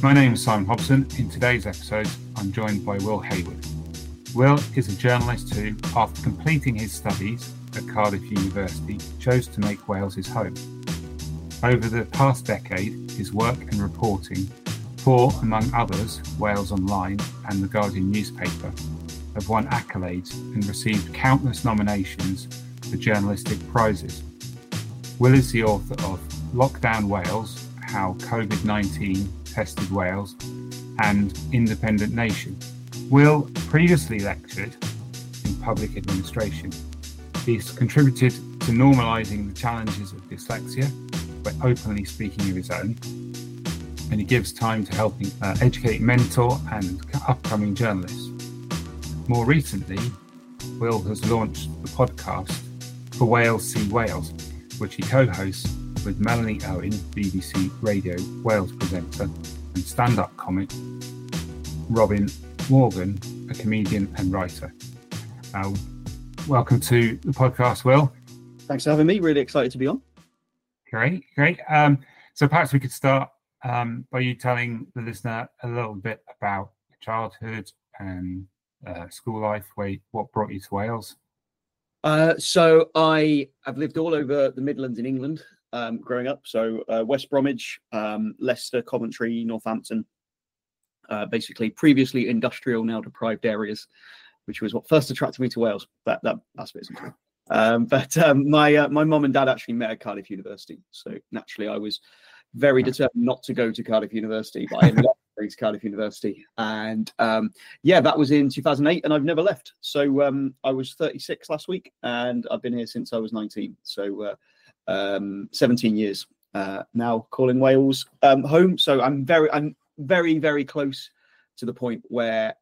My name is Simon Hobson. In today's episode, I'm joined by Will Hayward. Will is a journalist who, after completing his studies at Cardiff University, chose to make Wales his home. Over the past decade, his work and reporting for, among others, Wales Online and The Guardian newspaper, have won accolades and received countless nominations for journalistic prizes. Will is the author of Lockdown Wales, How COVID-19 Tested Wales, and Independent Nation. Will previously lectured in public administration. He's contributed to normalising the challenges of dyslexia by openly speaking of his own, and he gives time to helping educate, mentor and upcoming journalists. More recently, Will has launched the podcast For Wales See Wales, which he co-hosts with Melanie Owen, BBC Radio Wales presenter, and stand-up comic Robin Morgan, a comedian and writer. Welcome to the podcast, Will. Thanks for having me. Really excited to be on. Great. So perhaps we could start by you telling the listener a little bit about childhood and school life, what brought you to Wales? So I have lived all over the Midlands in England growing up. So West Bromwich, Leicester, Coventry, Northampton, basically previously industrial, now deprived areas, which was what first attracted me to Wales. That's a bit simple. But my mum and dad actually met at Cardiff University. So naturally I was very determined not to go to Cardiff University, but I ended up going to Cardiff University. And that was in 2008 and I've never left. So I was 36 last week and I've been here since I was 19. So 17 years now, calling Wales home. So I'm very, very close to the point where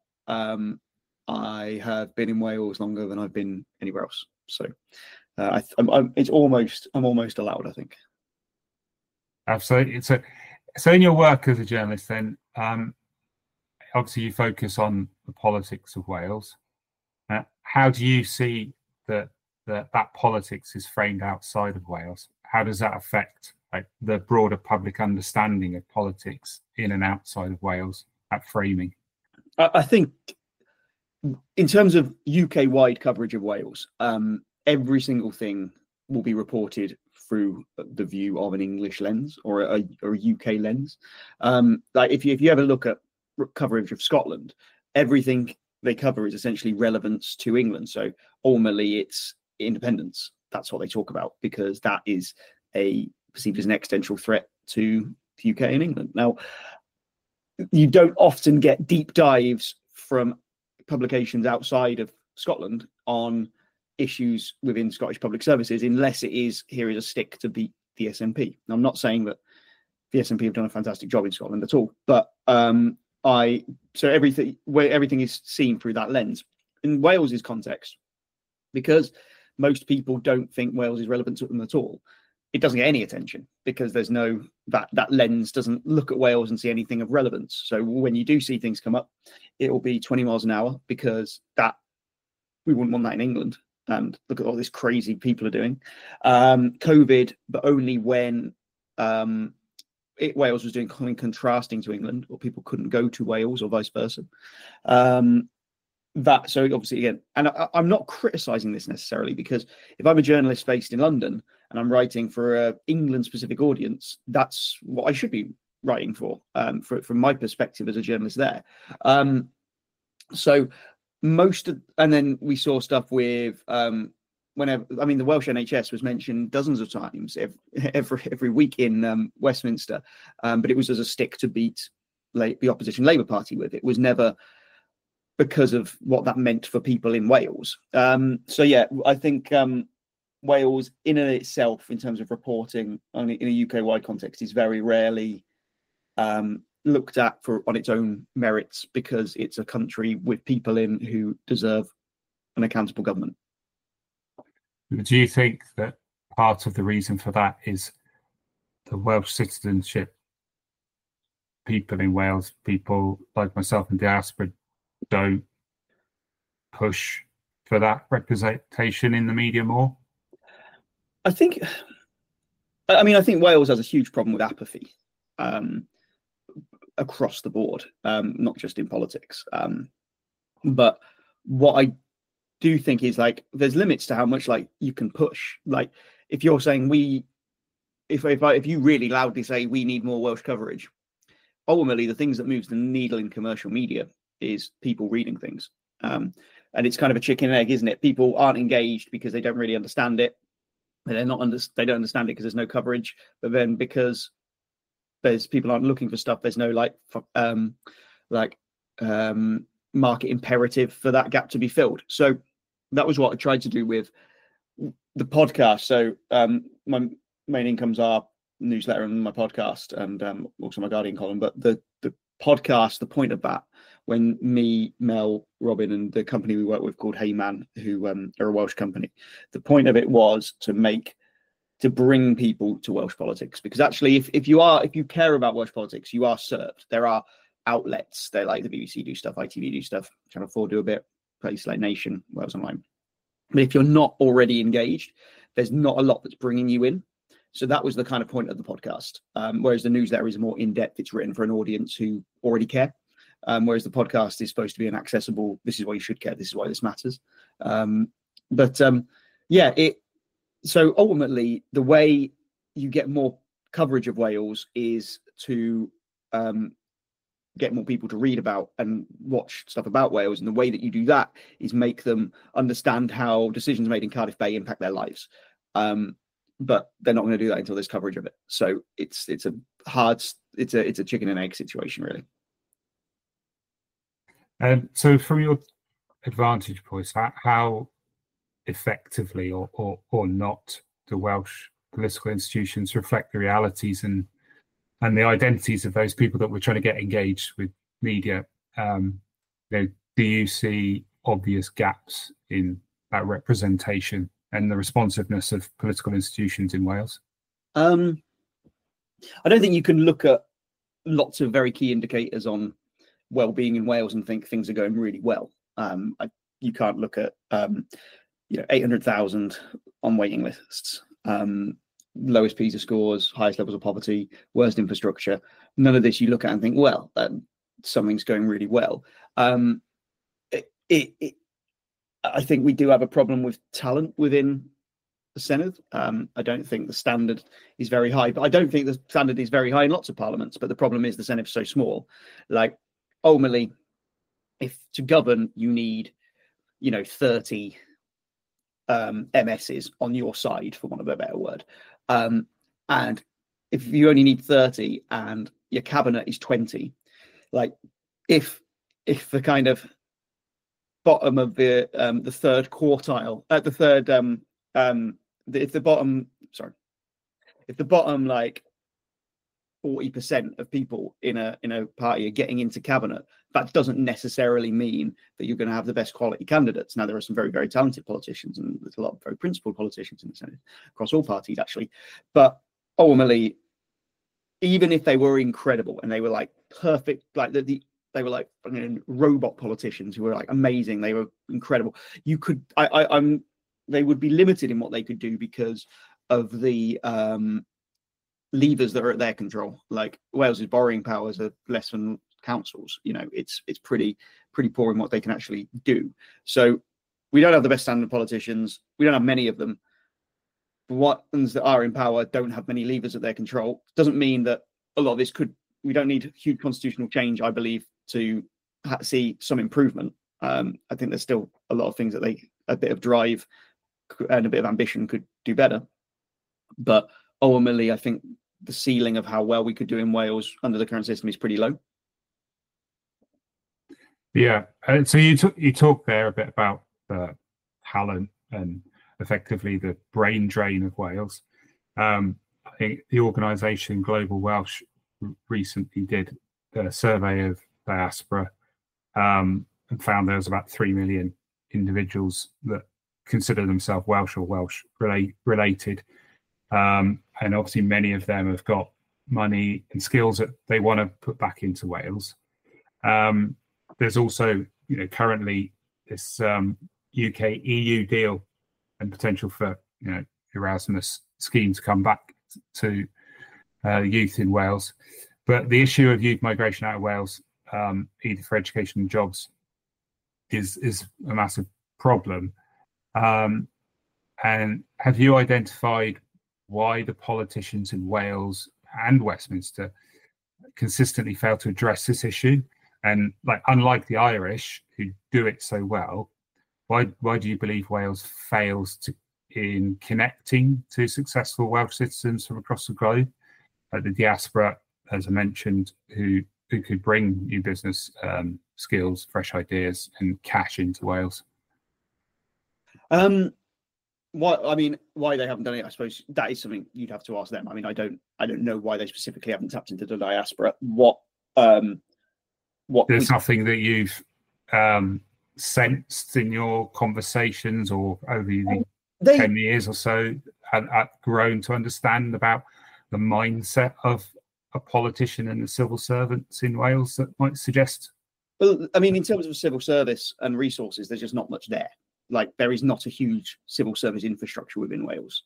I have been in Wales longer than I've been anywhere else. So I'm almost allowed, I think. Absolutely. So in your work as a journalist, then obviously you focus on the politics of Wales. How do you see that politics is framed outside of Wales? How does that affect the broader public understanding of politics in and outside of Wales? That framing. I think in terms of UK-wide coverage of Wales, every single thing will be reported through the view of an English lens or a UK lens. Like if you ever look at coverage of Scotland, everything they cover is essentially relevance to England. So ultimately it's independence. That's what they talk about because that is perceived as an existential threat to the UK and England. Now, you don't often get deep dives from publications outside of Scotland on issues within Scottish public services unless it is here is a stick to beat the SNP. Now, I'm not saying that the SNP have done a fantastic job in Scotland at all, but everything is seen through that lens. In Wales's context, because most people don't think Wales is relevant to them at all, it doesn't get any attention because there's no that lens doesn't look at Wales and see anything of relevance. So when you do see things come up, it will be 20 miles an hour because that we wouldn't want that in England. And look at all this crazy people are doing. COVID, but only when Wales was doing something contrasting to England, or people couldn't go to Wales or vice versa. So obviously, again, and I'm not criticising this necessarily because if I'm a journalist based in London and I'm writing for a England-specific audience, that's what I should be writing for from my perspective as a journalist there. And then we saw stuff with the Welsh NHS was mentioned dozens of times every week in Westminster, but it was as a stick to beat the opposition Labour Party with. It was never because of what that meant for people in Wales. I think Wales in and of itself, in terms of reporting in a UK-wide context, is very rarely looked at on its own merits because it's a country with people in who deserve an accountable government. Do you think that part of the reason for that is the Welsh citizenship? People in Wales, people like myself in diaspora, don't push for that representation in the media more? I think Wales has a huge problem with apathy. across the board, not just in politics. But what I do think is like there's limits to how much like you can push. Like if you're saying if you really loudly say we need more Welsh coverage, ultimately the things that moves the needle in commercial media is people reading things. And it's kind of a chicken and egg, isn't it? People aren't engaged because they don't really understand it. They don't understand it because there's no coverage. But then because there's people aren't looking for stuff, there's no market imperative for that gap to be filled. So that was what I tried to do with the podcast. So my main incomes are newsletter and my podcast, and also my Guardian column. But the podcast, the point of that, when me, Mel, Robin, and the company we work with called Hey Man, who are a Welsh company, the point of it was to bring people to Welsh politics. Because actually, if you care about Welsh politics, you are served. There are outlets. They like the BBC do stuff, ITV do stuff, Channel 4 do a bit, places like Nation, Wales Online. But if you're not already engaged, there's not a lot that's bringing you in. So that was the kind of point of the podcast. Whereas the newsletter is more in-depth. It's written for an audience who already care. Whereas the podcast is supposed to be an accessible, this is why you should care, this is why this matters. So ultimately, the way you get more coverage of Wales is to get more people to read about and watch stuff about Wales. And the way that you do that is make them understand how decisions made in Cardiff Bay impact their lives. But they're not going to do that until there's coverage of it. So it's a chicken and egg situation, really. So from your advantage points, how effectively or not do Welsh political institutions reflect the realities and the identities of those people that we're trying to get engaged with media? Do you see obvious gaps in that representation and the responsiveness of political institutions in Wales? I don't think you can look at lots of very key indicators on well-being in Wales and think things are going really well. You can't look at 800,000 on waiting lists, lowest PISA scores, highest levels of poverty, worst infrastructure. None of this you look at and think, well, something's going really well. I think we do have a problem with talent within the Senedd. I don't think the standard is very high, but I don't think the standard is very high in lots of parliaments. But the problem is the Senedd is so small. Like, ultimately, if to govern, you need, 30 MSs on your side, for want of a better word. And if you only need 30 and your cabinet is 20, like if the kind of bottom of the third quartile, if the bottom like 40% of people in a party are getting into cabinet, that doesn't necessarily mean that you're going to have the best quality candidates. Now, there are some very, very talented politicians, and there's a lot of very principled politicians in the Senedd across all parties, actually. But ultimately, even if they were incredible and they were like perfect, like they were like robot politicians who were like amazing, they were incredible, they would be limited in what they could do because of the levers that are at their control. Like Wales's borrowing powers are less than councils. It's pretty poor in what they can actually do. So we don't have the best standard politicians. We don't have many of them. The ones that are in power don't have many levers at their control. Doesn't mean that a lot of this we don't need huge constitutional change, I believe, to see some improvement. I think there's still a lot of things that a bit of drive and a bit of ambition could do better. But ultimately, I think the ceiling of how well we could do in Wales under the current system is pretty low. Yeah. So you talked there a bit about the talent and effectively the brain drain of Wales. I think the organisation Global Welsh recently did a survey of diaspora and found there was about 3 million individuals that consider themselves Welsh or Welsh related. And obviously many of them have got money and skills that they want to put back into Wales. There's also, currently this UK-EU deal and potential for, Erasmus scheme to come back to youth in Wales. But the issue of youth migration out of Wales, either for education and jobs, is a massive problem. And have you identified why the politicians in Wales and Westminster consistently fail to address this issue? And like, unlike the Irish who do it so well, why do you believe Wales fails in connecting to successful Welsh citizens from across the globe, like the diaspora, as I mentioned, who could bring new business skills, fresh ideas, and cash into Wales? Why they haven't done it, I suppose that is something you'd have to ask them. I mean, I don't know why they specifically haven't tapped into the diaspora. There's nothing that you've sensed in your conversations or over the 10 years or so have grown to understand about the mindset of a politician and the civil servants in Wales that might suggest? Well, I mean, in terms of civil service and resources, there's just not much there. Like, there is not a huge civil service infrastructure within Wales.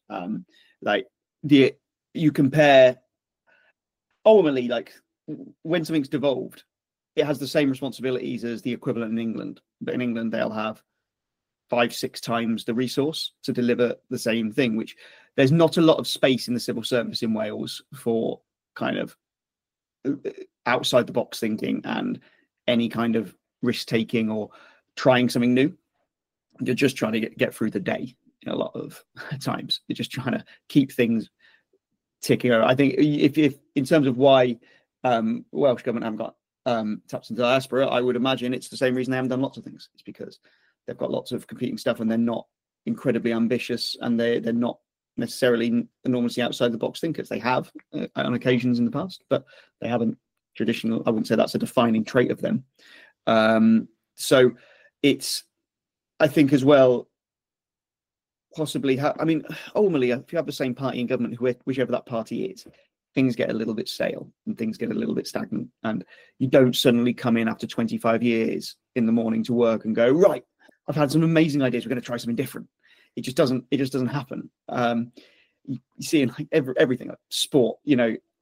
You compare, ultimately, like, when something's devolved, it has the same responsibilities as the equivalent in England. But in England, they'll have 5-6 times the resource to deliver the same thing, which there's not a lot of space in the civil service in Wales for kind of outside the box thinking and any kind of risk taking or trying something new. You're just trying to get through the day in a lot of times. You're just trying to keep things ticking over. I think if in terms of why Welsh government haven't got tapped into diaspora, I would imagine it's the same reason they haven't done lots of things. It's because they've got lots of competing stuff and they're not incredibly ambitious, and they're not necessarily enormously outside the box thinkers. They have on occasions in the past, but they haven't traditional. I wouldn't say that's a defining trait of them. So it's, I think as well, possibly, ultimately, if you have the same party in government, whichever that party is, things get a little bit stale and things get a little bit stagnant, and you don't suddenly come in after 25 years in the morning to work and go, right, I've had some amazing ideas, we're going to try something different. It just doesn't happen. You see in like everything, like sport, you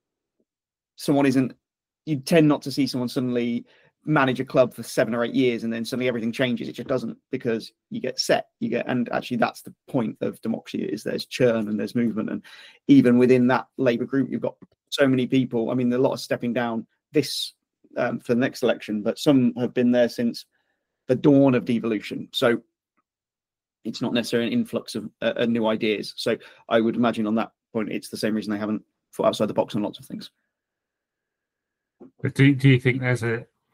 tend not to see someone suddenly manage a club for 7 or 8 years and then suddenly everything changes. It just doesn't, because you get set, and actually that's the point of democracy, is there's churn and there's movement. And even within that Labour group, you've got so many people. I mean, a lot of stepping down this for the next election, but some have been there since the dawn of devolution. So it's not necessarily an influx of new ideas. So I would imagine on that point, it's the same reason they haven't thought outside the box on lots of things. But do you think there's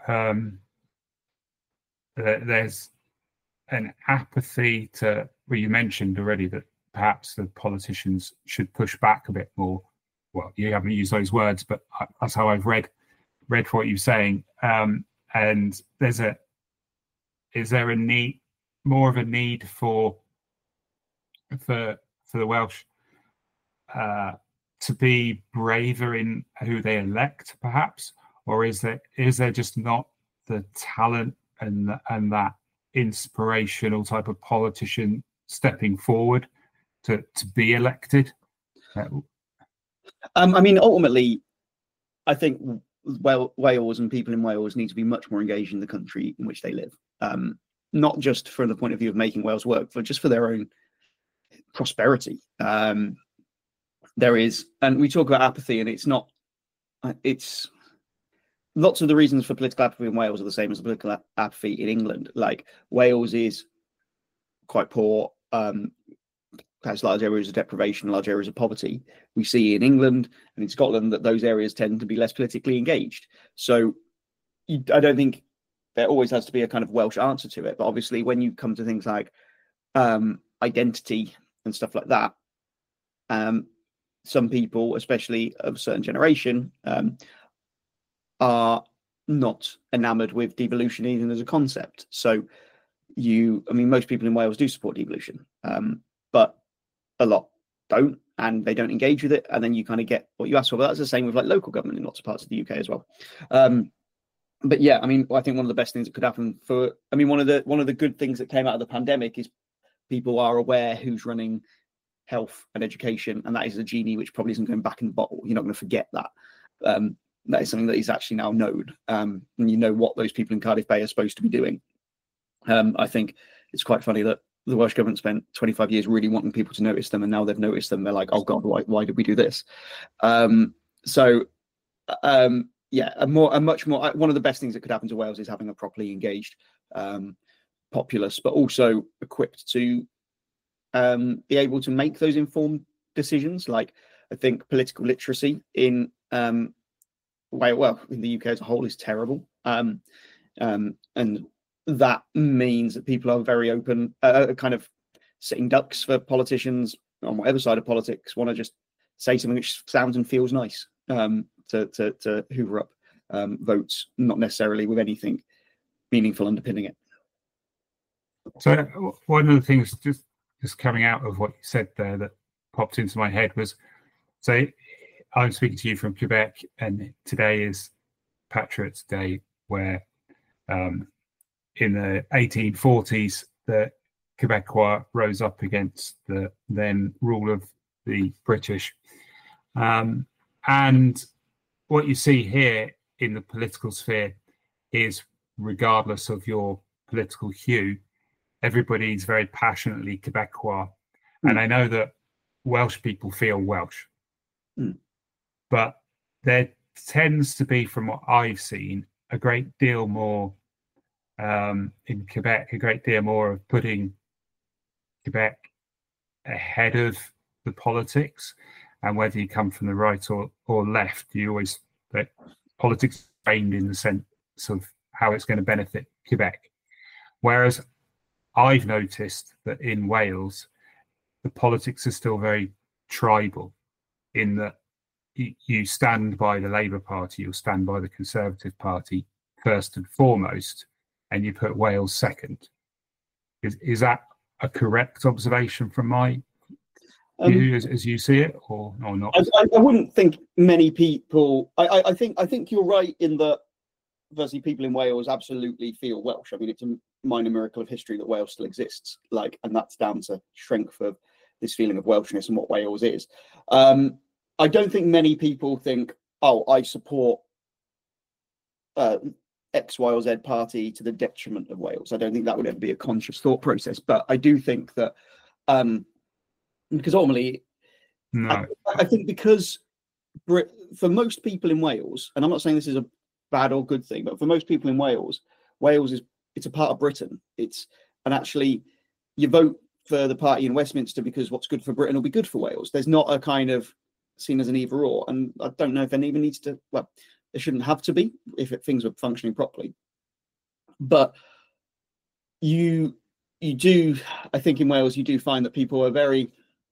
there's an apathy to, well, you mentioned already that perhaps the politicians should push back a bit more. Well, you haven't used those words, but that's how I've read what you're saying. And is there more of a need for the Welsh to be braver in who they elect, perhaps, or is there just not the talent and that inspirational type of politician stepping forward to be elected? Ultimately, I think Wales and people in Wales need to be much more engaged in the country in which they live. Not just from the point of view of making Wales work, but just for their own prosperity. There is, and we talk about apathy, and it's lots of the reasons for political apathy in Wales are the same as the political apathy in England. Like, Wales is quite poor, has large areas of deprivation, large areas of poverty. We see in England and in Scotland that those areas tend to be less politically engaged. So I don't think there always has to be a kind of Welsh answer to it. But obviously, when you come to things like identity and stuff like that, some people, especially of a certain generation, are not enamored with devolution even as a concept. So most people in Wales do support devolution, but a lot don't, and they don't engage with it. And then you kind of get what you asked for. But that's the same with like local government in lots of parts of the UK as well. But yeah, I think one of the best things that could happen one of the good things that came out of the pandemic is people are aware who's running health and education, and that is a genie which probably isn't going back in the bottle. You're not going to forget that. That is something that is actually now known, and you know what those people in Cardiff Bay are supposed to be doing. I think it's quite funny that the Welsh government spent 25 years really wanting people to notice them, and now they've noticed them. They're like, oh God, why did we do this? Yeah, a much more, one of the best things that could happen to Wales is having a properly engaged populace, but also equipped to be able to make those informed decisions. Like, I think political literacy in in the UK as a whole is terrible, and that means that people are very open, kind of sitting ducks for politicians on whatever side of politics want to just say something which sounds and feels nice, to hoover up votes, not necessarily with anything meaningful underpinning it. So one of the things just coming out of what you said there that popped into my head was, so I'm speaking to you from Quebec, and today is Patriots Day, where in the 1840s, the Quebecois rose up against the then rule of the British. And what you see here in the political sphere is, regardless of your political hue, everybody's very passionately Quebecois. And I know that Welsh people feel Welsh. But there tends to be, from what I've seen, a great deal more in Quebec, a great deal more of putting Quebec ahead of the politics. And whether you come from the right or left, you always, that politics aimed in the sense of how it's going to benefit Quebec. Whereas I've noticed that in Wales, the politics are still very tribal, in that you stand by the Labour Party, you'll stand by the Conservative Party first and foremost, and you put Wales second. Is that a correct observation from my view as you see it, or not? I wouldn't think many people. I think you're right in that. Firstly, people in Wales absolutely feel Welsh. I mean, it's a minor miracle of history that Wales still exists. And that's down to strength of this feeling of Welshness and what Wales is. I don't think many people think, oh, I support X, Y, or Z party to the detriment of Wales. I don't think that would ever be a conscious thought process. But I do think that, because ultimately, I think because for most people in Wales, and I'm not saying this is a bad or good thing, but for most people in Wales, it's a part of Britain. And actually, you vote for the party in Westminster because what's good for Britain will be good for Wales. There's not a kind of seen as an either or, and I don't know if it even needs to. Well, it shouldn't have to be if things were functioning properly. But you do, I think in Wales, you do find that people are very.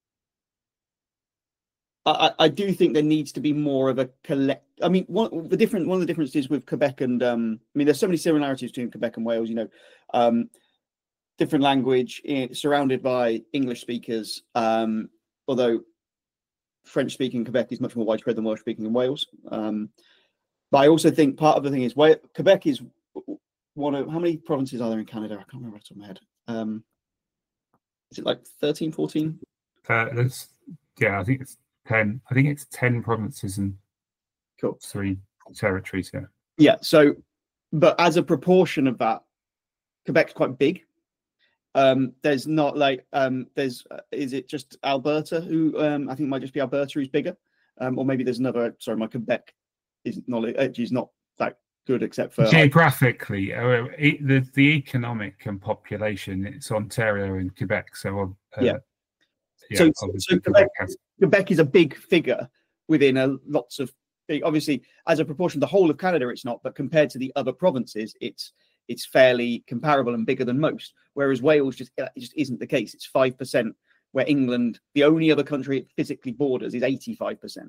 I do think there needs to be more of a collect. I mean, one of the differences with Quebec and I mean, there's so many similarities between Quebec and Wales. Different language, surrounded by English speakers. Although French speaking in Quebec is much more widespread than Welsh speaking in Wales. But I also think part of the thing is Quebec is one of, how many provinces are there in Canada? I can't remember off the top of my head. Is it like 13, 14? Yeah, I think it's 10. I think it's 10 provinces and cool 3 territories. Yeah. So, but as a proportion of that, Quebec's quite big. There's not like is it just Alberta who I think might just be Alberta who's bigger, or maybe there's another. Sorry, my Quebec is not that good except for geographically. The economic and population, it's Ontario and Quebec. So so Quebec is a big figure within lots of big. Obviously, as a proportion of the whole of Canada, it's not, but compared to the other provinces, it's fairly comparable and bigger than most. Whereas Wales just isn't the case. It's 5%, where England, the only other country it physically borders, is 85%.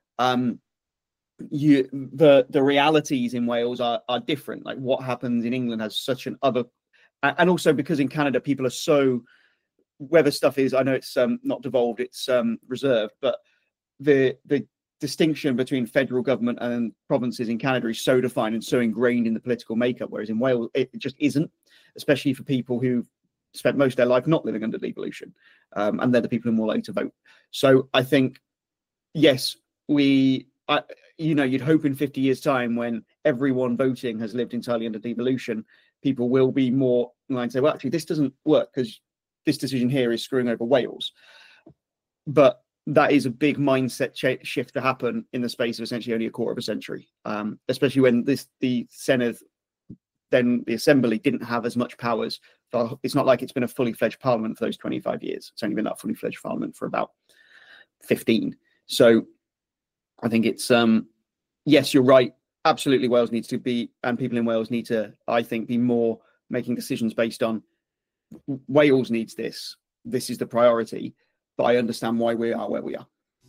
The realities in Wales are different. Like what happens in England has such an other, and also because in Canada people are so, whether stuff is, I know it's not devolved, it's reserved, but the distinction between federal government and provinces in Canada is so defined and so ingrained in the political makeup, whereas in Wales it just isn't, especially for people who've spent most of their life not living under devolution, and they're the people who are more likely to vote. So I think, yes, we you'd hope in 50 years' time, when everyone voting has lived entirely under devolution, people will be more inclined to say, well, actually, this doesn't work because this decision here is screwing over Wales. But that is a big mindset shift to happen in the space of essentially only a quarter of a century, especially when the Senedd, then the Assembly, didn't have as much powers. So it's not like it's been a fully fledged parliament for those 25 years. It's only been that fully fledged parliament for about 15. So I think it's, yes, you're right. Absolutely, Wales needs to be, and people in Wales need to, I think, be more making decisions based on Wales needs this. This is the priority, but I understand why we are where we are.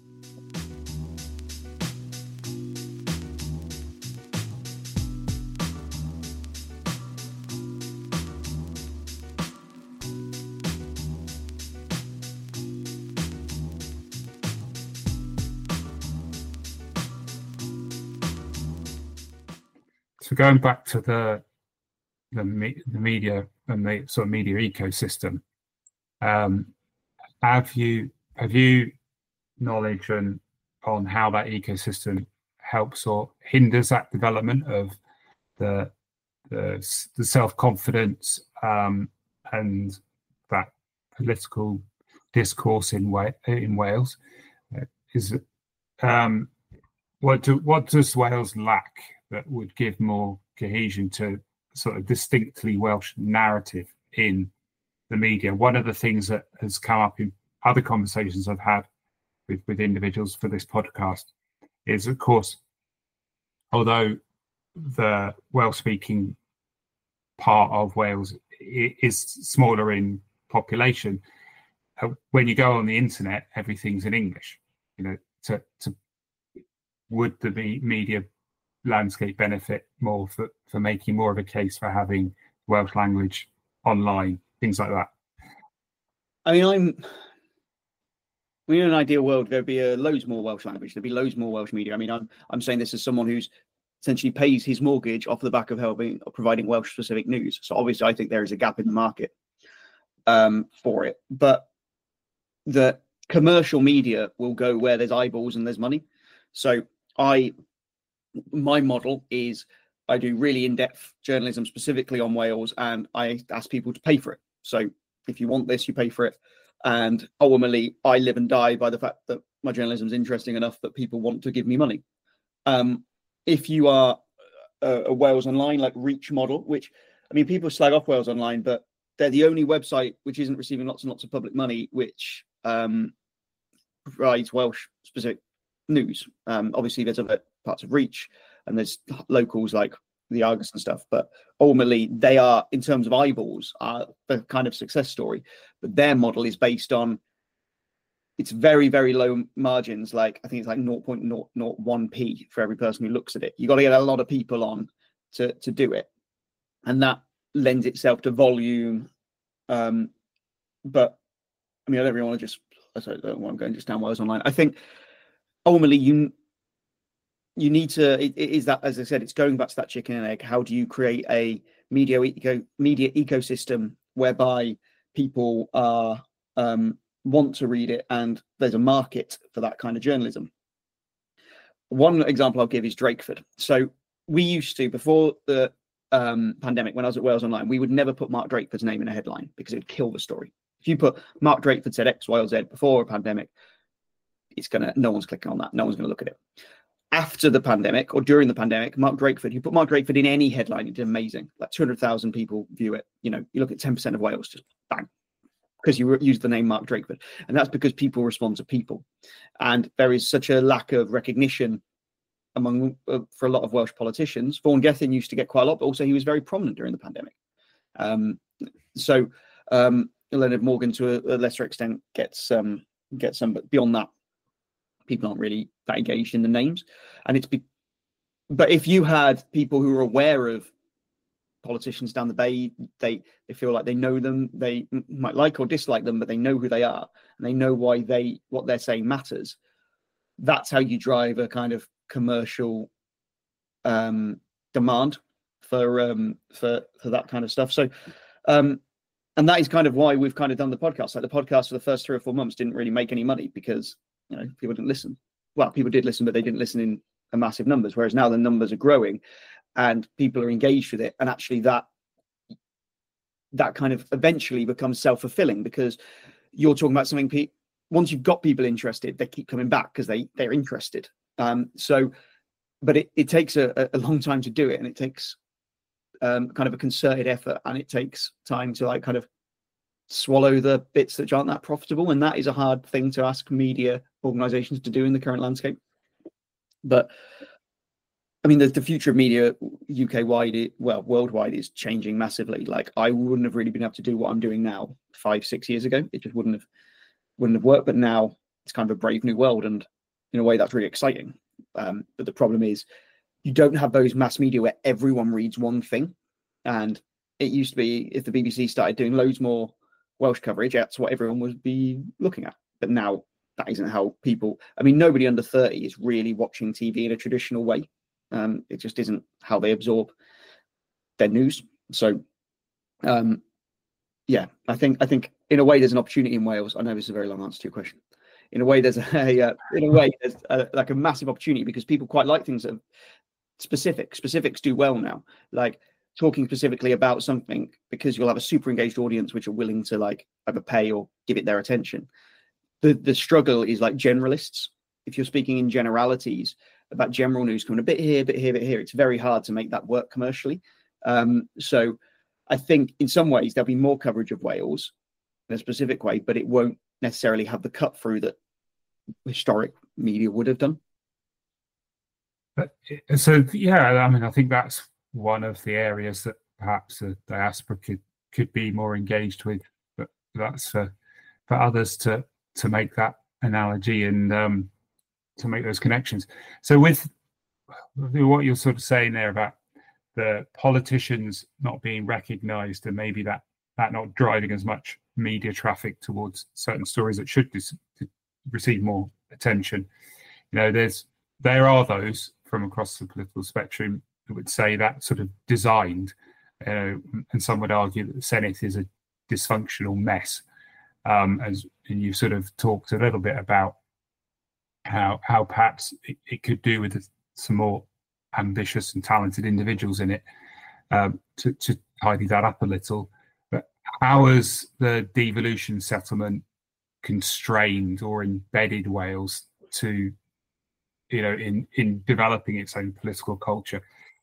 So going back to the media and the sort of media ecosystem, have you knowledge on how that ecosystem helps or hinders that development of the self-confidence and that political discourse in Wales? What does Wales lack that would give more cohesion to sort of distinctly Welsh narrative in the media? One of the things that has come up in other conversations I've had with individuals for this podcast is, of course, although the Welsh-speaking part of Wales is smaller in population, when you go on the internet, everything's in English. Would the media landscape benefit more for making more of a case for having Welsh language online, things like that? I mean, in an ideal world, there'd be loads more Welsh language. There'd be loads more Welsh media. I mean, I'm saying this as someone who's essentially pays his mortgage off the back of providing Welsh specific news. So obviously, I think there is a gap in the market for it. But the commercial media will go where there's eyeballs and there's money. So my model is I do really in-depth journalism specifically on Wales, and I ask people to pay for it. So if you want this, you pay for it. And ultimately, I live and die by the fact that my journalism is interesting enough that people want to give me money. If you are a Wales Online, like Reach model, which, I mean, people slag off Wales Online, but they're the only website which isn't receiving lots and lots of public money, which provides Welsh specific news. Obviously, there's other parts of Reach and there's locals like the Argus and stuff, but ultimately they are, in terms of eyeballs, are the kind of success story. But their model is based on, it's very, very low margins. Like I think it's like 0.001p for every person who looks at it. You got to get a lot of people on to do it, and that lends itself to volume. But I mean, I don't really want to I don't want to go just down Wales Online. I think ultimately you need to, it is that, as I said, it's going back to that chicken and egg. How do you create a media ecosystem whereby people are want to read it and there's a market for that kind of journalism? One example I'll give is Drakeford. So we used to, before the pandemic, when I was at Wales Online, we would never put Mark Drakeford's name in a headline because it would kill the story. If you put Mark Drakeford said X, Y, or Z before a pandemic, no one's clicking on that. No one's going to look at it. After the pandemic or during the pandemic, Mark Drakeford, you put Mark Drakeford in any headline, it's amazing. Like 200,000 people view it. You know, you look at 10% of Wales, just bang, because you use the name Mark Drakeford. And that's because people respond to people. And there is such a lack of recognition among for a lot of Welsh politicians. Vaughan Gething used to get quite a lot, but also he was very prominent during the pandemic. Leonard Morgan, to a lesser extent, gets some, but beyond that, people aren't really that engaged in the names. And but if you had people who are aware of politicians down the bay, they feel like they know them, they might like or dislike them, but they know who they are and they know why what they're saying matters. That's how you drive a kind of commercial demand for that kind of stuff. So and that is kind of why we've kind of done the podcast. Like the podcast for the first 3 or 4 months didn't really make any money because, you know, people didn't listen. Well, people did listen, but they didn't listen in a massive numbers, whereas now the numbers are growing and people are engaged with it, and actually that kind of eventually becomes self-fulfilling, because you're talking about something once you've got people interested, they keep coming back because they're interested. But it takes a long time to do it, and it takes kind of a concerted effort, and it takes time to like kind of swallow the bits that aren't that profitable, and that is a hard thing to ask media organizations to do in the current landscape. But I mean, the future of media UK wide, well, worldwide, is changing massively. Like, I wouldn't have really been able to do what I'm doing now 5-6 years ago. It just wouldn't have worked. But now it's kind of a brave new world, and in a way that's really exciting. But the problem is you don't have those mass media where everyone reads one thing. And it used to be, if the BBC started doing loads more Welsh coverage, that's what everyone would be looking at. But now that isn't how people, I mean, nobody under 30 is really watching TV in a traditional way. It just isn't how they absorb their news. So, yeah, I think in a way there's an opportunity in Wales. I know this is a very long answer to your question. In a way, there's like a massive opportunity, because people quite like things that are specific. Specifics do well now. Like talking specifically about something, because you'll have a super engaged audience which are willing to like either pay or give it their attention. The struggle is like generalists. If you're speaking in generalities about general news, coming a bit here, bit here, bit here, it's very hard to make that work commercially. So I think in some ways there'll be more coverage of Wales in a specific way, but it won't necessarily have the cut through that historic media would have done. So yeah, I mean, I think that's one of the areas that perhaps the diaspora could be more engaged with, but that's for others to make that analogy and to make those connections. So with what you're sort of saying there about the politicians not being recognised, and maybe that not driving as much media traffic towards certain stories that should receive more attention, you know, there are those from across the political spectrum who would say that sort of designed, and some would argue that the Senate is a dysfunctional mess. And you sort of talked a little bit about how perhaps it could do with some more ambitious and talented individuals in it, to tidy that up a little. But how has the devolution settlement constrained or embedded Wales to, you know, in developing its own political culture?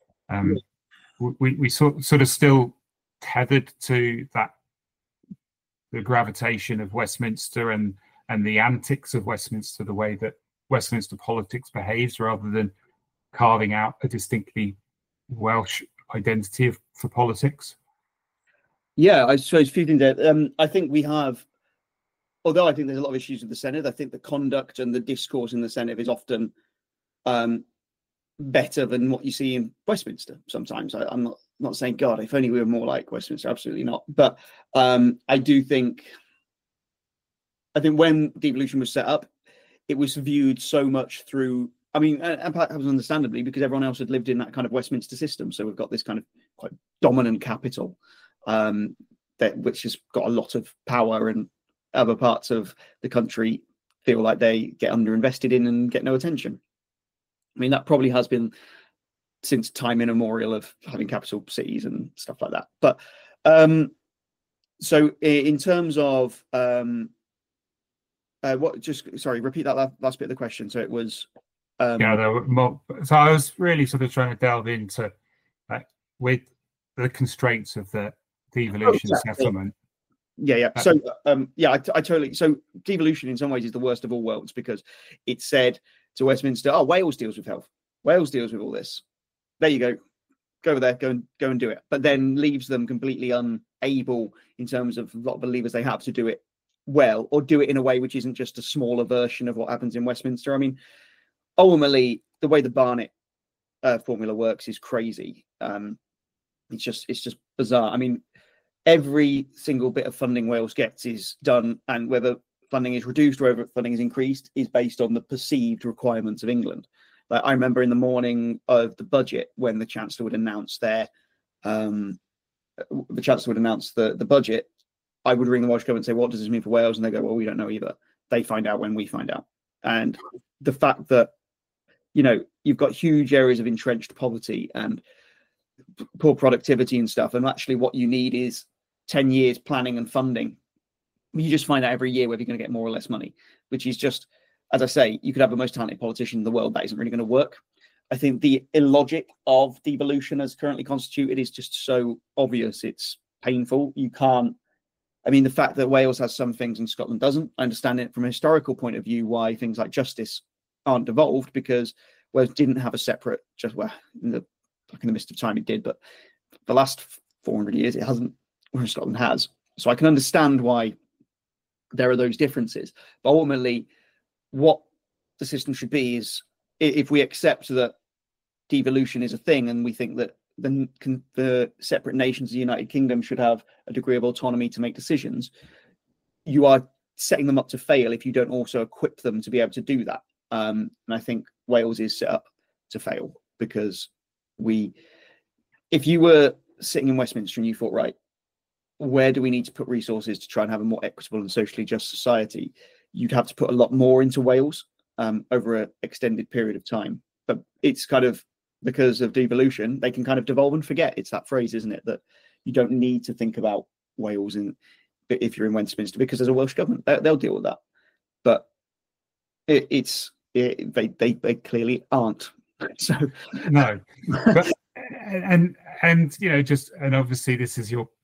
We sort of still tethered to the gravitation of Westminster and the antics of Westminster, the way that Westminster politics behaves, rather than carving out a distinctly Welsh identity for politics? Yeah, I suppose a few things there. I think we have, although I think there's a lot of issues with the Senate, I think the conduct and the discourse in the Senate is often better than what you see in Westminster sometimes. I'm not saying, God, if only we were more like Westminster, absolutely not. But I think when devolution was set up, it was viewed so much through, I mean, and perhaps understandably, because everyone else had lived in that kind of Westminster system. So we've got this kind of quite dominant capital, which has got a lot of power, and other parts of the country feel like they get underinvested in and get no attention. I mean, that probably has been since time immemorial of having capital cities and stuff like that. But so in terms of repeat that last bit of the question. So it was there were more, so I was really sort of trying to delve into with the constraints of the devolution settlement. Yeah. So I totally. So devolution in some ways is the worst of all worlds, because it said to Westminster, "Oh, Wales deals with health. Wales deals with all this. There you go. Go over there. Go and do it." But then leaves them completely unable in terms of a lot of the levers they have to do it well, or do it in a way which isn't just a smaller version of what happens in Westminster. I mean, ultimately, the way the Barnett formula works is crazy. It's just bizarre. I mean, every single bit of funding Wales gets is done, and whether funding is reduced or whether funding is increased is based on the perceived requirements of England. Like, I remember in the morning of the budget, when the Chancellor would announce the budget, I would ring the Welsh government and say, "What does this mean for Wales?" And they go, "Well, we don't know either." They find out when we find out. And the fact that you've got huge areas of entrenched poverty and poor productivity and stuff. And actually what you need is 10 years planning and funding. You just find out every year whether you're going to get more or less money, which is just, as I say, you could have the most talented politician in the world. That isn't really going to work. I think the illogic of devolution as currently constituted is just so obvious. It's painful. You can't, I mean, the fact that Wales has some things and Scotland doesn't, I understand it from a historical point of view, why things like justice aren't devolved, because Wales didn't have a separate, in the midst of time it did, but the last 400 years it hasn't, whereas Scotland has. So I can understand why there are those differences. But ultimately, what the system should be is, if we accept that devolution is a thing and we think that the separate nations of the United Kingdom should have a degree of autonomy to make decisions, you are setting them up to fail if you don't also equip them to be able to do that. And I think Wales is set up to fail, because if you were sitting in Westminster and you thought, right, where do we need to put resources to try and have a more equitable and socially just society, you'd have to put a lot more into Wales over an extended period of time. But it's kind of, because of devolution, they can kind of devolve and forget. It's that phrase, isn't it, that you don't need to think about Wales if you're in Westminster, because there's a Welsh government. They'll deal with that. But they clearly aren't. So no, but, and obviously this is your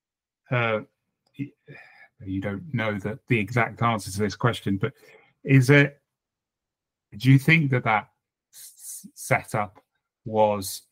you don't know the exact answer to this question, but do you think that setup was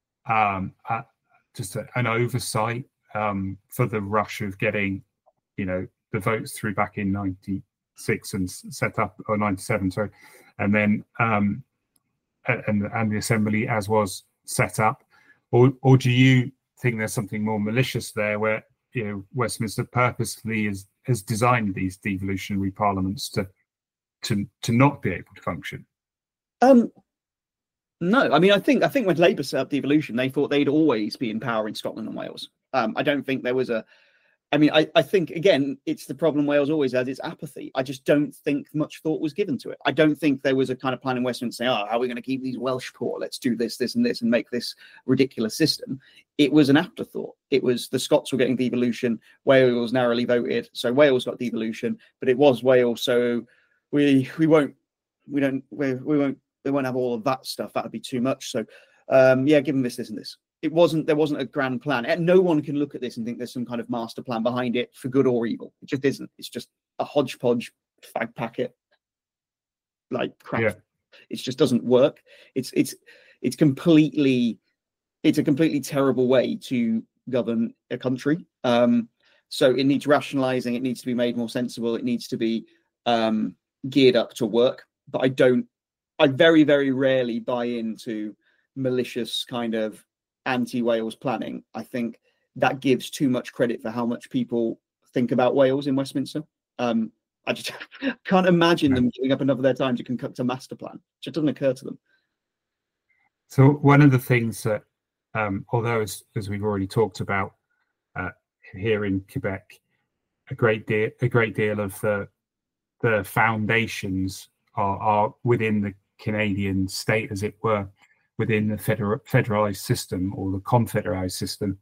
just an oversight for the rush of getting the votes through back in 96 and set up, or 97, sorry, and then and the assembly as was set up, or do you think there's something more malicious there, where Westminster purposely has designed these devolutionary parliaments to not be able to function? No, I mean, I think when Labour set up devolution, they thought they'd always be in power in Scotland and Wales. I don't think there was I think, again, it's the problem Wales always has, it's apathy. I just don't think much thought was given to it. I don't think there was a kind of plan in Westminster saying, how are we going to keep these Welsh poor? Let's do this, this and this and make this ridiculous system. It was an afterthought. It was the Scots were getting devolution, Wales narrowly voted, so Wales got devolution, but it was Wales, so we won't have all of that stuff. That would be too much. So give them this and this. There wasn't a grand plan. And no one can look at this and think there's some kind of master plan behind it for good or evil. It just isn't. It's just a hodgepodge fag packet like crap. Yeah. It just doesn't work. It's a completely terrible way to govern a country. So it needs rationalizing. It needs to be made more sensible. It needs to be geared up to work. But I very, very rarely buy into malicious kind of anti-Wales planning. I think that gives too much credit for how much people think about Wales in Westminster. I just can't imagine them giving up enough of their time to concoct a master plan. It just doesn't occur to them. So one of the things that, although as we've already talked about here in Quebec, a great deal of the foundations are within the Canadian state, as it were, within the federalized system or the confederalized system.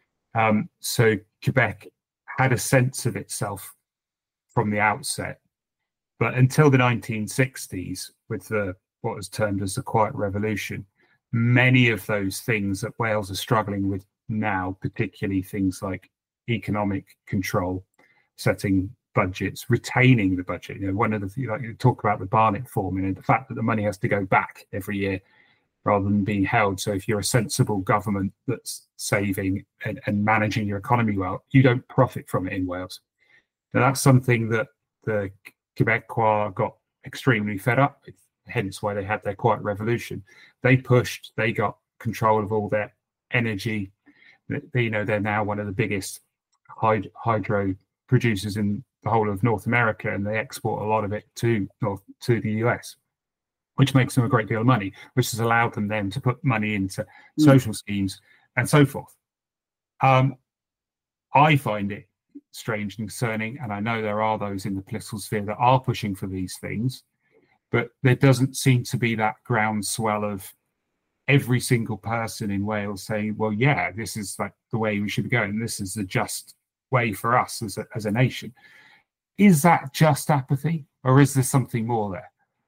So Quebec had a sense of itself from the outset, but until the 1960s, with what was termed as the Quiet Revolution, many of those things that Wales are struggling with now, particularly things like economic control, setting budgets, retaining the budget. One of the things, like you talk about the Barnett formula, the fact that the money has to go back every year rather than being held. So if you're a sensible government that's saving and managing your economy well, you don't profit from it in Wales. Now that's something that the Quebecois got extremely fed up with, hence why they had their Quiet Revolution. They got control of all their energy. They're now one of the biggest hydro producers in the whole of North America, and they export a lot of it to the US, which makes them a great deal of money, which has allowed them then to put money into social schemes and so forth. I find it strange and concerning, and I know there are those in the political sphere that are pushing for these things, but there doesn't seem to be that groundswell of every single person in Wales saying, well, yeah, this is like the way we should be going. This is the just way for us as a nation. Is that just apathy, or is there something more there?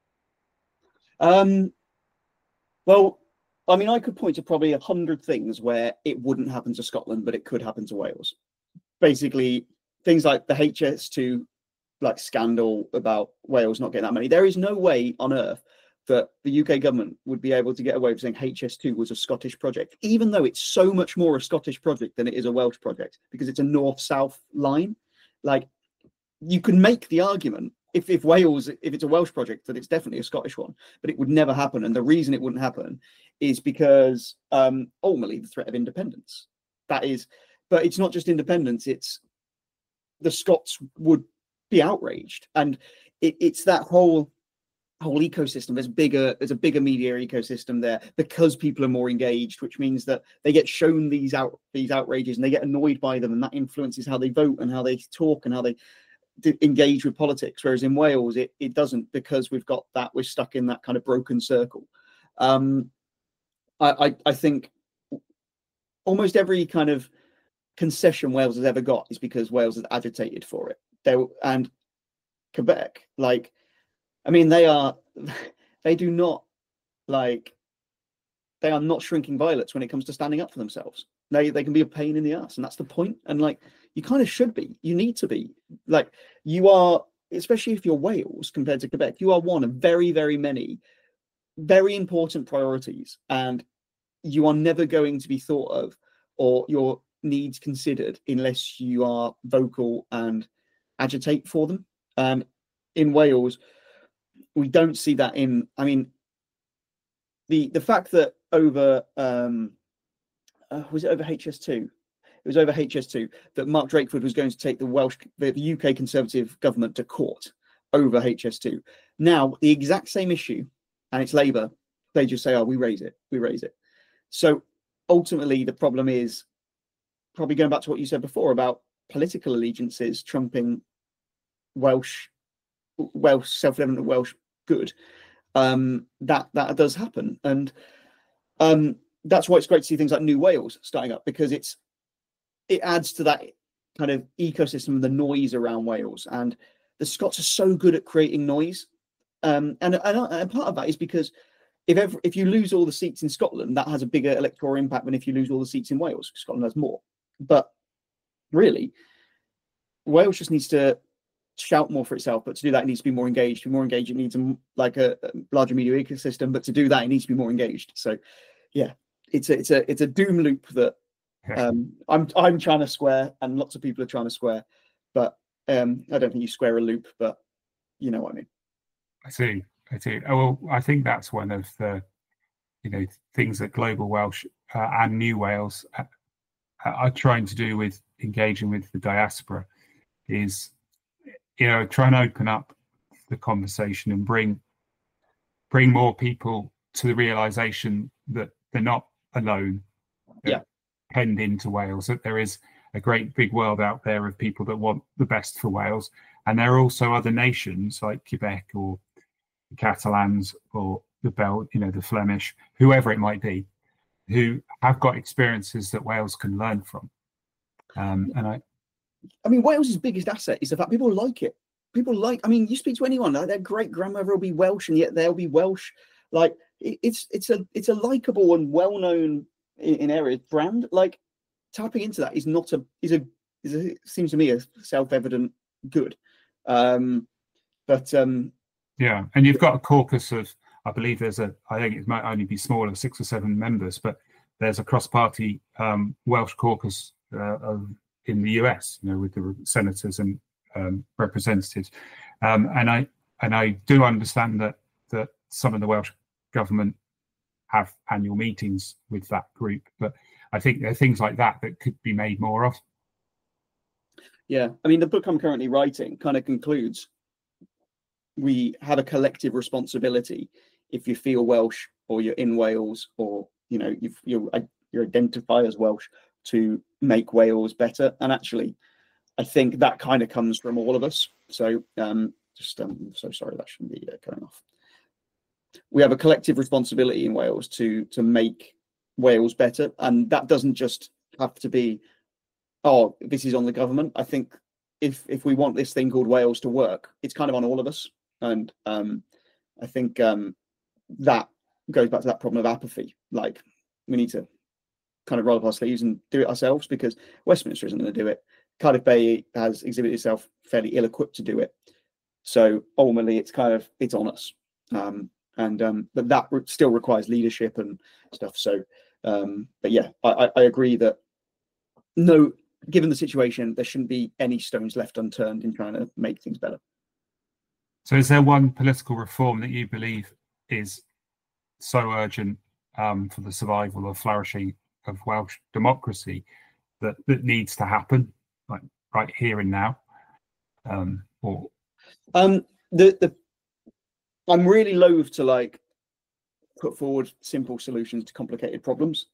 Well, I mean, I could point to probably 100 things where it wouldn't happen to Scotland, but it could happen to Wales. Basically, things like the HS2 like scandal about Wales not getting that money. There is no way on earth that the UK government would be able to get away with saying HS2 was a Scottish project, even though it's so much more a Scottish project than it is a Welsh project, because it's a north-south line. Like, you can make the argument if it's a Welsh project, that it's definitely a Scottish one, but it would never happen. And the reason it wouldn't happen is because ultimately the threat of independence. That is, but it's not just independence, it's the Scots would be outraged. And it's that whole ecosystem. There's a bigger media ecosystem there because people are more engaged, which means that they get shown these outrages and they get annoyed by them, and that influences how they vote and how they talk and how they engage with politics. Whereas in Wales it doesn't, because we're stuck in that kind of broken circle. I think almost every kind of concession Wales has ever got is because Wales has agitated for it. And Quebec, like, I mean, they are not shrinking violets when it comes to standing up for themselves. They can be a pain in the ass, and that's the point. And like, you kind of should be. You need to be. Like, you are, especially if you're Wales compared to Quebec, you are one of very, very many very important priorities, and you are never going to be thought of or your needs considered unless you are vocal and agitate for them. In Wales, we don't see that in. I mean, the fact that over was it over HS2? It was over HS2 that Mark Drakeford was going to take the UK Conservative government to court over HS2. Now, the exact same issue, and it's Labour, they just say, oh, we raise it. So ultimately, the problem is probably going back to what you said before about political allegiances trumping Welsh self-evident Welsh good. That does happen. And that's why it's great to see things like New Wales starting up, because it adds to that kind of ecosystem, the noise around Wales. And the Scots are so good at creating noise. And part of that is because if you lose all the seats in Scotland, that has a bigger electoral impact than if you lose all the seats in Wales. Scotland has more. But really, Wales just needs to shout more for itself, but to do that, it needs to be more engaged. To be more engaged, it needs a larger media ecosystem, but to do that, it needs to be more engaged. So yeah, it's a doom loop that I'm trying to square, and lots of people are trying to square, but I don't think you square a loop, but you know what I mean. I see. Oh, well, I think that's one of the things that Global Welsh and New Wales are trying to do with engaging with the diaspora is try and open up the conversation and bring more people to the realization that they're not alone. Penned into Wales, that there is a great big world out there of people that want the best for Wales, and there are also other nations like Quebec or the Catalans or the Flemish, whoever it might be, who have got experiences that Wales can learn from. I mean, Wales's biggest asset is the fact people like it. You speak to anyone, their great grandmother will be Welsh, and yet they'll be Welsh. Like, it's a likable and well known in areas brand. Like, tapping into that is seems to me a self-evident good. Yeah, and you've got a caucus of, I believe I think it might only be smaller, 6 or 7 members, but there's a cross-party Welsh caucus in the US, with the senators and representatives, and I do understand that some of the Welsh government have annual meetings with that group, but I think there are things like that could be made more of. Yeah, I mean, the book I'm currently writing kind of concludes, we have a collective responsibility, if you feel Welsh or you're in Wales or you identify as Welsh, to make Wales better. And actually, I think that kind of comes from all of us. So I'm so sorry, that shouldn't be going off. we have a collective responsibility in Wales to make Wales better, and that doesn't just have to be, oh, this is on the government. I think if we want this thing called Wales to work, it's kind of on all of us, and I think that goes back to that problem of apathy. Like, we need to kind of roll up our sleeves and do it ourselves, because Westminster isn't going to do it. Cardiff Bay has exhibited itself fairly ill-equipped to do it. So ultimately, it's on us. But that still requires leadership and stuff. So, but yeah, I agree that no, given the situation, there shouldn't be any stones left unturned in trying to make things better. So is there one political reform that you believe is so urgent for the survival or flourishing of Welsh democracy that needs to happen, like right here and now? I'm really loath to like put forward simple solutions to complicated problems.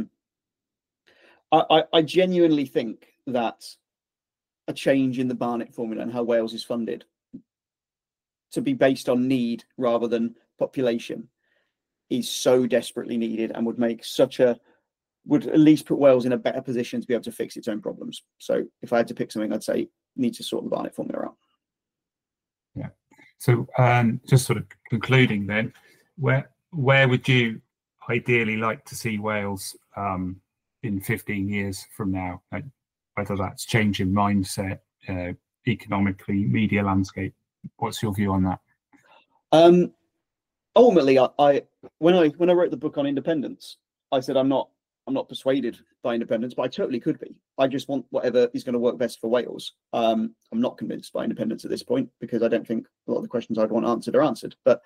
I genuinely think that a change in the Barnett formula and how Wales is funded to be based on need rather than population is so desperately needed, and would at least put Wales in a better position to be able to fix its own problems. So if I had to pick something, I'd say need to sort the Barnett formula out. Yeah. So just sort of concluding then, where would you ideally like to see Wales in 15 years from now? Like, whether that's changing mindset, economically, media landscape. What's your view on that? Ultimately, when I wrote the book on independence, I said I'm not persuaded by independence, but I totally could be. I just want whatever is going to work best for Wales. I'm not convinced by independence at this point, because I don't think a lot of the questions I'd want answered are answered. But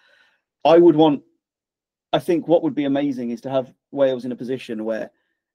I think what would be amazing is to have Wales in a position where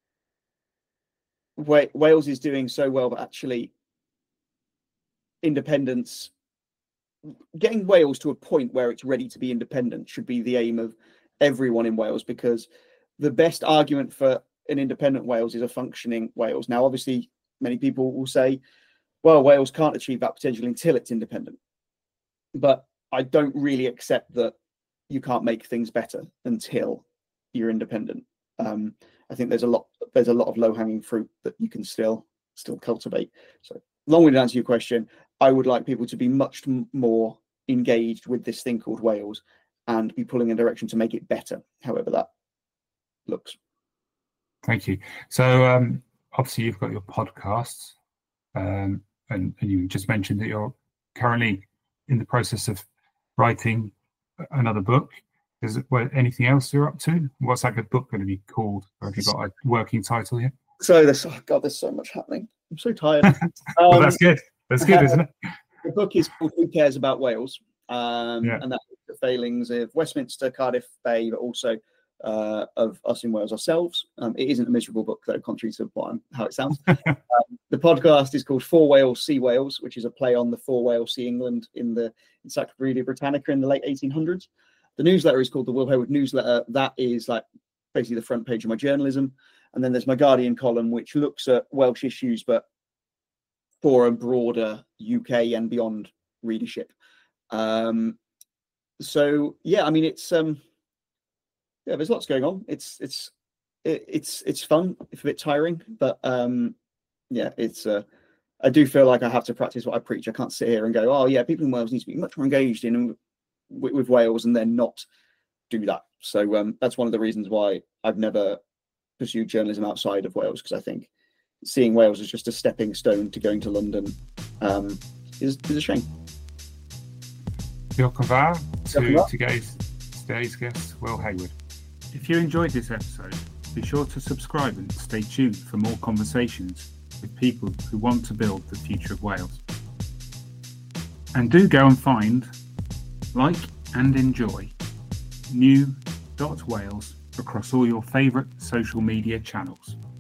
Wales is doing so well, but actually independence, getting Wales to a point where it's ready to be independent should be the aim of everyone in Wales, because the best argument for an independent Wales is a functioning Wales. Now, obviously, many people will say, well, Wales can't achieve that potential until it's independent. But I don't really accept that you can't make things better until you're independent. I think there's a lot of low-hanging fruit that you can still cultivate. So, long-winded answer to your question, I would like people to be much more engaged with this thing called Wales and be pulling in a direction to make it better, however that looks. Thank you. So obviously you've got your podcasts, and you just mentioned that you're currently in the process of writing another book. Is it anything else you're up to? What's that good book going to be called? Or have you got a working title yet? So there's so much happening. I'm so tired. Well, that's good. That's good, isn't it? The book is called Who Cares About Wales? And that's the failings of Westminster, Cardiff Bay, but also of us in Wales ourselves. It isn't a miserable book, though, contrary to how it sounds. The podcast is called For Wales, See Wales, which is a play on the For Wales, See England in the Encyclopedia Britannica in the late 1800s. The newsletter is called the Will Hayward Newsletter. That is like basically the front page of my journalism. And then there's my Guardian column, which looks at Welsh issues, but for a broader UK and beyond readership. So yeah, I mean, it's there's lots going on. It's fun. It's a bit tiring, but yeah, I do feel like I have to practice what I preach. I can't sit here and go, oh yeah, people in Wales need to be much more engaged with Wales, and then not do that. So that's one of the reasons why I've never pursued journalism outside of Wales, because I think seeing Wales as just a stepping stone to going to London is a shame. Diolch yn fawr to today's guest, Will Hayward. If you enjoyed this episode, be sure to subscribe and stay tuned for more conversations with people who want to build the future of Wales. And do go and find, like and enjoy new.wales across all your favourite social media channels.